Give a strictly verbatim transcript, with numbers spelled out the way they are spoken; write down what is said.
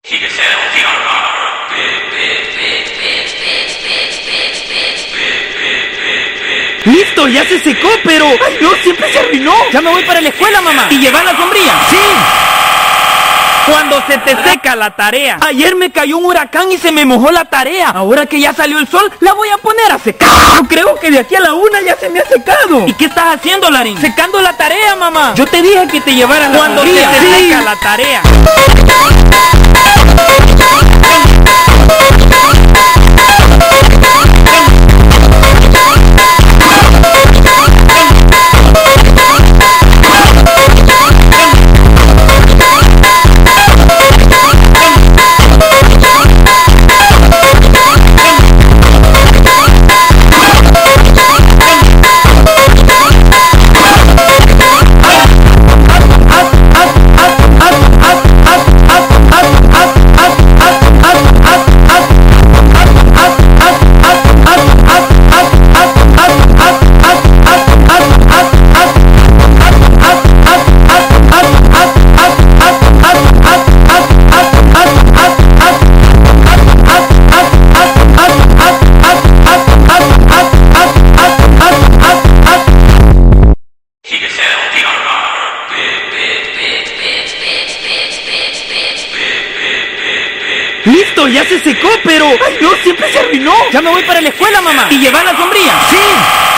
¡Listo! ¡Ya se secó! Pero... ¡ay, no! ¡Siempre se arruinó! ¡Ya me voy para la escuela, mamá! ¿Y llevar la sombrilla? ¡Sí! Cuando se te seca la tarea. Ayer me cayó un huracán y se me mojó la tarea. Ahora que ya salió el sol, la voy a poner a secar. Yo creo que de aquí a la una ya se me ha secado. ¿Y qué estás haciendo, Larín? Secando la tarea, mamá. Yo te dije que te llevaras la Cuando se te sí. seca la tarea. ¡Listo! ¡Ya se secó! Pero... ¡ay, no! ¡Siempre se arruinó! ¡Ya me voy para la escuela, mamá! ¿Y llevar la sombrilla? ¡Sí!